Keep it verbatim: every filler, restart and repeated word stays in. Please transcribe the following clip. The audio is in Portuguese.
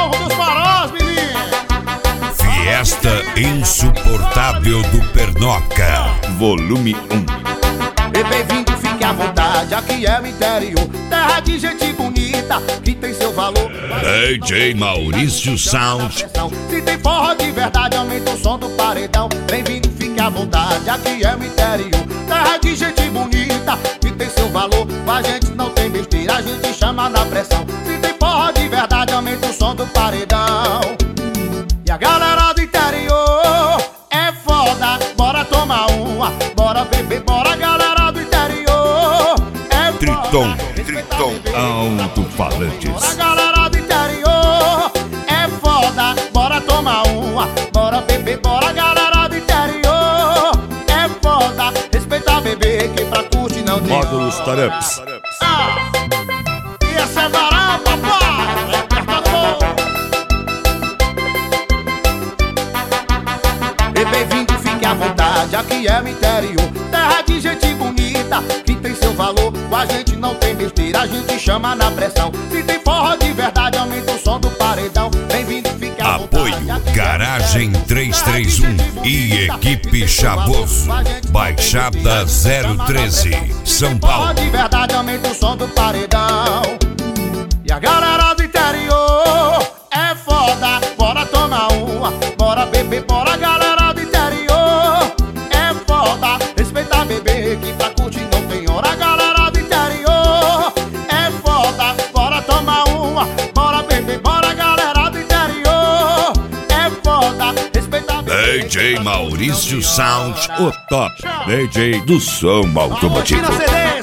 Morro dos Farós, menino. Fiesta insuportável do Pernoca, volume um. E bem-vindo, fique à vontade, aqui é o interior, terra de gente bonita, que tem seu valor. D J Maurício Sound. Se tem forró de verdade, aumenta o som do paredão. Bem-vindo, fique à vontade, aqui é o interior, terra de gente bonita, que tem seu valor. A gente não tem besteira, a gente chama na pressão. Se tem forró de verdade, aumenta o som do paredão. E a galera do interior é foda, bora tomar uma, bora beber, bora galera do interior. É Triton, foda, Triton Alto-Falantes. bora galera do interior, é foda, bora tomar uma, bora beber, bora galera do interior. É foda, respeitar bebê, que pra curtir não tem. Módulos Taramps. Ah, e essa é varão, papai, apertador. E bem-vindo, fique à vontade, aqui é o interior, terra de gente bonita, que tem seu valor. A gente não tem besteira, a gente chama na pressão. Se tem forró de verdade, aumenta o som do paredão. Bem-vindo, fique à Apoio vontade. Garagem trezentos e trinta e um e Equipe Chavoso, Baixada zero treze, São Forró Paulo. de verdade, aumenta o som do paredão. E a galera do interior é foda, bora tomar uma, bora beber, bora galera do interior. É foda, respeitar bebê, que pra curtir não tem hora. Galera do interior é foda, bora tomar uma, bora beber, bora galera do interior. É foda, respeitar bebê. D J Maurício Sound, o top D J do som automotivo. Tira C D.